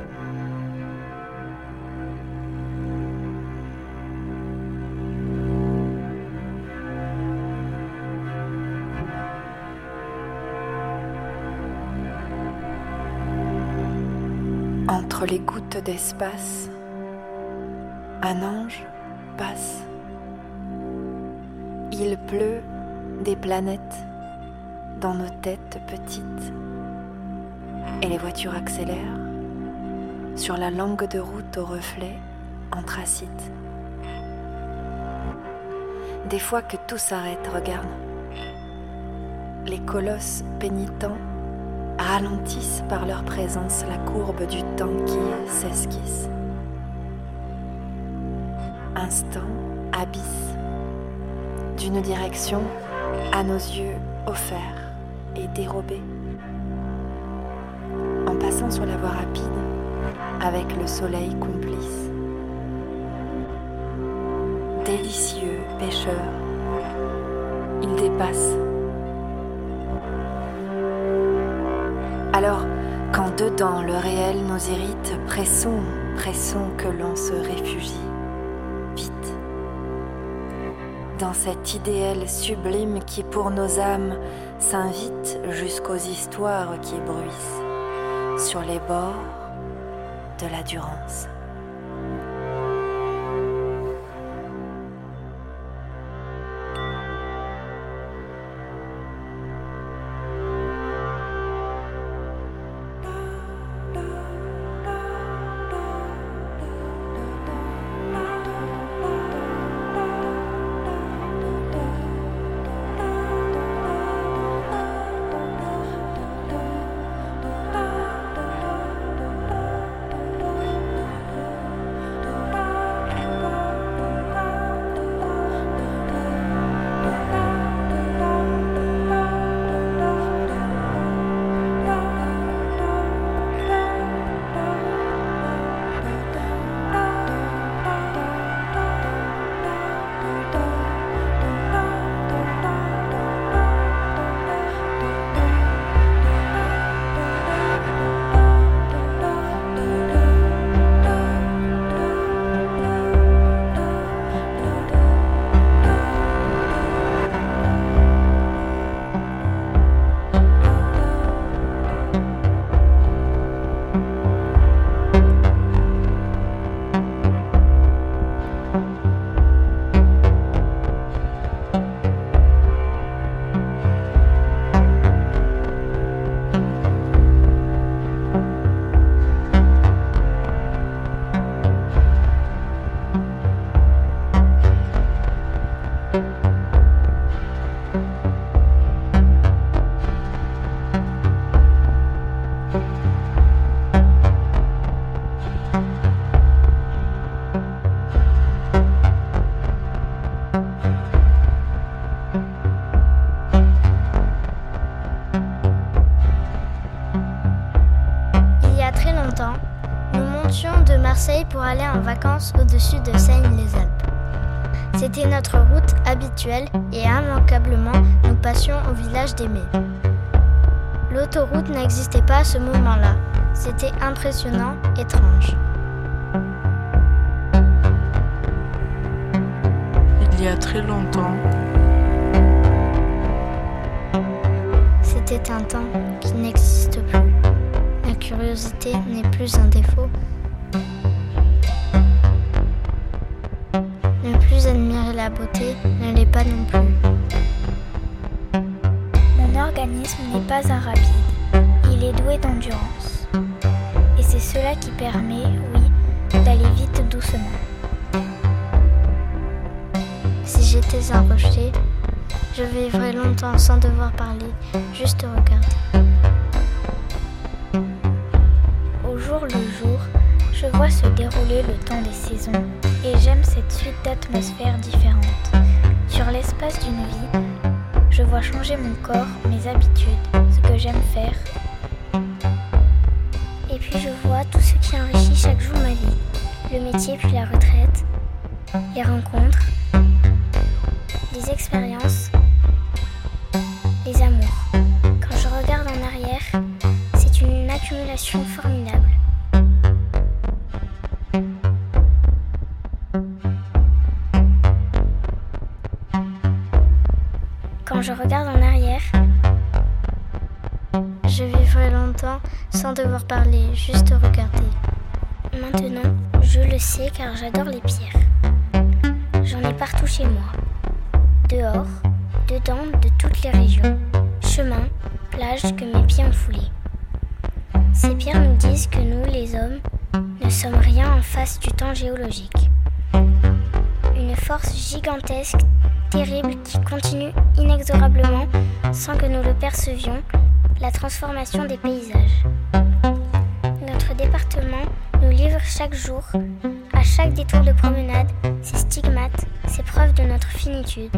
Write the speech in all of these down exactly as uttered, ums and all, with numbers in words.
Entre les gouttes d'espace, un ange passe. Il pleut des planètes dans nos têtes petites. Et les voitures accélèrent sur la langue de route aux reflets anthracite. Des fois que tout s'arrête, regarde. Les colosses pénitents ralentissent par leur présence la courbe du temps qui s'esquisse. Instant, abysse, d'une direction à nos yeux offerts et dérobés. En passant sur la voie rapide, avec le soleil complice. Délicieux pêcheurs, ils dépassent. Alors, quand dedans le réel nous irrite, pressons, pressons que l'on se réfugie, vite. Dans cet idéal sublime qui pour nos âmes s'invite jusqu'aux histoires qui bruissent sur les bords de la Durance. Pour aller en vacances au-dessus de Seine-les-Alpes. C'était notre route habituelle et immanquablement nous passions au village d'Aimé. L'autoroute n'existait pas à ce moment-là. C'était impressionnant, étrange. Il y a très longtemps. C'était un temps qui n'existe plus. La curiosité n'est plus un défaut. Ne plus admirer la beauté ne l'est pas non plus. Mon organisme n'est pas un rapide, il est doué d'endurance. Et c'est cela qui permet, oui, d'aller vite doucement. Si j'étais un rocher, je vivrais longtemps sans devoir parler, juste regarder. Au jour le jour, je vois se dérouler le temps des saisons et j'aime cette suite d'atmosphères différentes. Sur l'espace d'une vie, je vois changer mon corps, mes habitudes, ce que j'aime faire. Et puis je vois tout ce qui enrichit chaque jour ma vie. Le métier puis la retraite, les rencontres, les expériences, les amours. Quand je regarde en arrière, c'est une accumulation formidable. quand je regarde en arrière, je vivrai longtemps sans devoir parler, juste regarder. Maintenant, je le sais car j'adore les pierres. J'en ai partout chez moi. Dehors, dedans, de toutes les régions. Chemins, plages que mes pieds ont foulés. Ces pierres nous disent que nous, les hommes, ne sommes rien en face du temps géologique. Une force gigantesque, terrible, qui continue inexorablement, sans que nous le percevions, la transformation des paysages. Notre département nous livre chaque jour, à chaque détour de promenade, ses stigmates, ses preuves de notre finitude.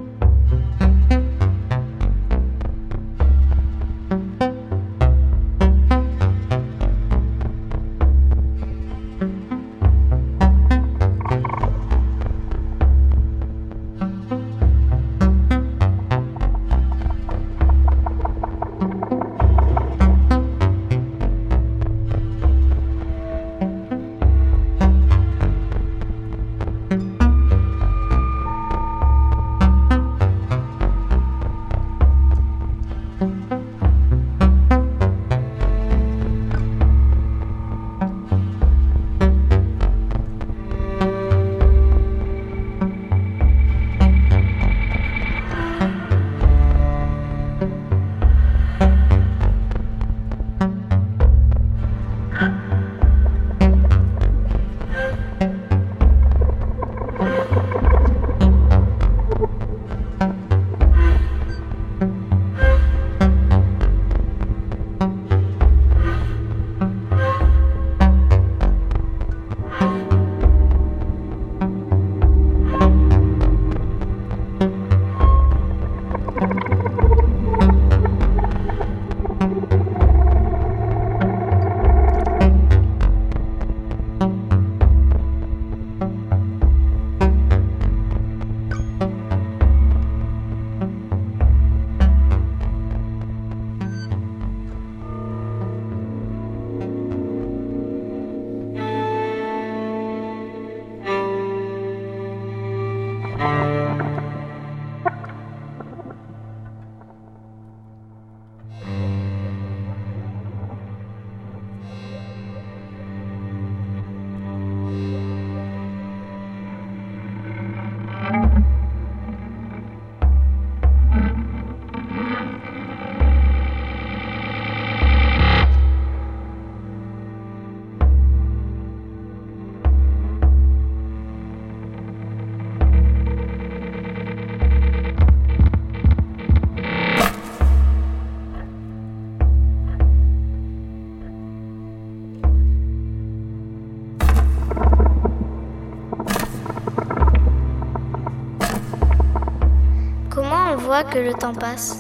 On voit que le temps passe.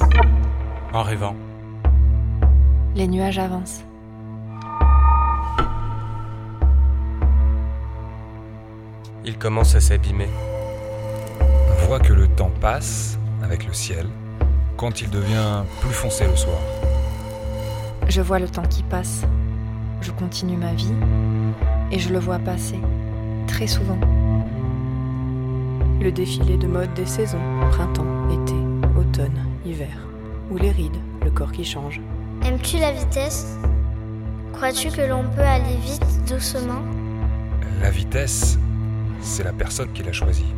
En rêvant. Les nuages avancent. Il commence à s'abîmer. On voit que le temps passe avec le ciel quand il devient plus foncé le soir. Je vois le temps qui passe. Je continue ma vie et je le vois passer, très souvent. Le défilé de mode des saisons, printemps, été, automne, hiver, ou les rides, le corps qui change. Aimes-tu la vitesse ? Crois-tu que l'on peut aller vite, doucement ? La vitesse, c'est la personne qui l'a choisie.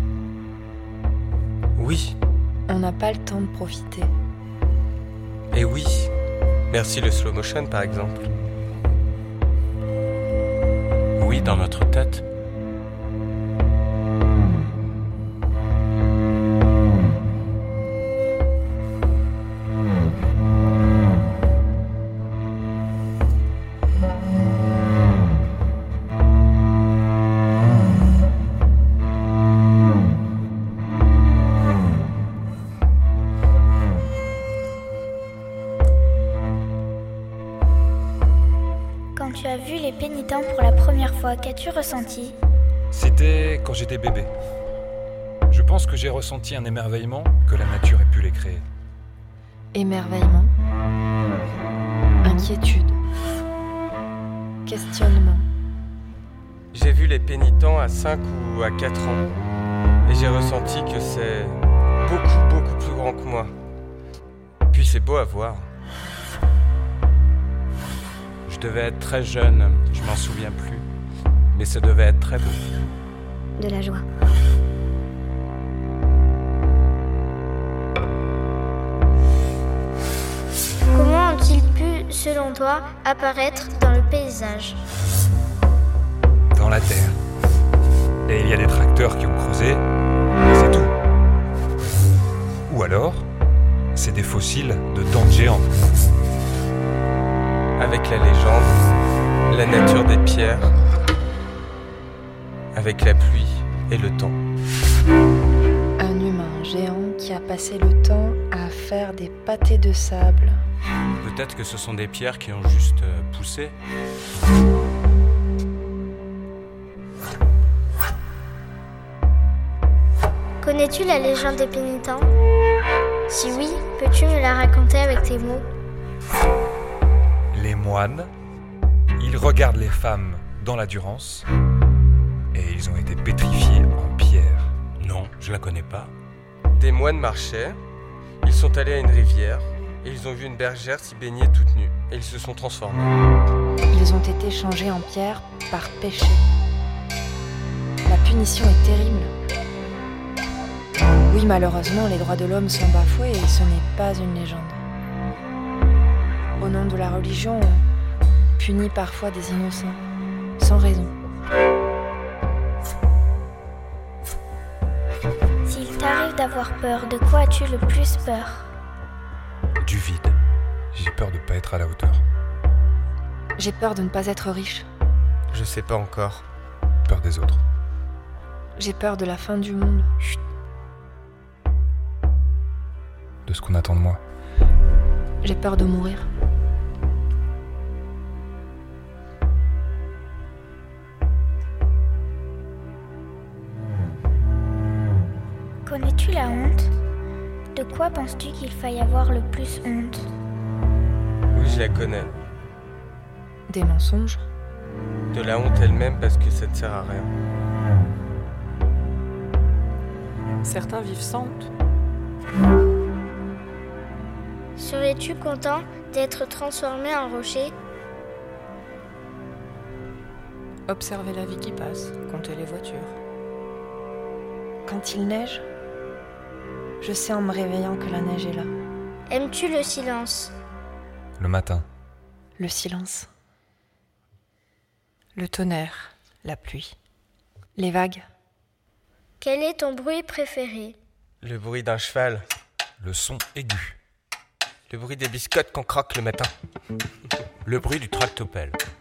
Oui. On n'a pas le temps de profiter. Et oui. Merci le slow motion par exemple. Oui, dans notre tête. Quand tu as vu les pénitents pour la première fois, qu'as-tu ressenti ? C'était quand j'étais bébé. Je pense que j'ai ressenti un émerveillement que la nature ait pu les créer. Émerveillement, inquiétude, questionnement. J'ai vu les pénitents à cinq ou à quatre ans et j'ai ressenti que c'est beaucoup, beaucoup plus grand que moi. Puis c'est beau à voir. Je devais être très jeune, je m'en souviens plus. Mais ça devait être très beau. De la joie. Comment ont-ils pu, selon toi, apparaître dans le paysage ? Dans la terre. Et il y a des tracteurs qui ont creusé, et c'est tout. Ou alors, c'est des fossiles de dents de géants. Avec la légende, la nature des pierres, avec la pluie et le temps. Un humain géant qui a passé le temps à faire des pâtés de sable. Peut-être que ce sont des pierres qui ont juste euh, poussé. Connais-tu la légende des pénitents ? Si oui, peux-tu me la raconter avec tes mots ? Les moines, ils regardent les femmes dans la Durance et ils ont été pétrifiés en pierre. Non, je la connais pas. Des moines marchaient, ils sont allés à une rivière et ils ont vu une bergère s'y baigner toute nue et ils se sont transformés. Ils ont été changés en pierre par péché. La punition est terrible. Oui, malheureusement, les droits de l'homme sont bafoués et ce n'est pas une légende. Au nom de la religion, on punit parfois des innocents, sans raison. S'il t'arrive d'avoir peur, de quoi as-tu le plus peur ? Du vide. J'ai peur de ne pas être à la hauteur. J'ai peur de ne pas être riche. Je sais pas encore. Peur des autres. J'ai peur de la fin du monde. Chut. De ce qu'on attend de moi. J'ai peur de mourir. Connais-tu la honte ? De quoi penses-tu qu'il faille avoir le plus honte ? Oui, je la connais. Des mensonges. De la honte elle-même parce que ça ne sert à rien. Certains vivent sans honte. Serais-tu content d'être transformé en rocher ? Observer la vie qui passe, compter les voitures. Quand il neige, je sais en me réveillant que la neige est là. Aimes-tu le silence ? Le matin. Le silence. Le tonnerre, la pluie. Les vagues. Quel est ton bruit préféré ? Le bruit d'un cheval. Le son aigu. Le bruit des biscottes qu'on croque le matin. Le bruit du tractopelle.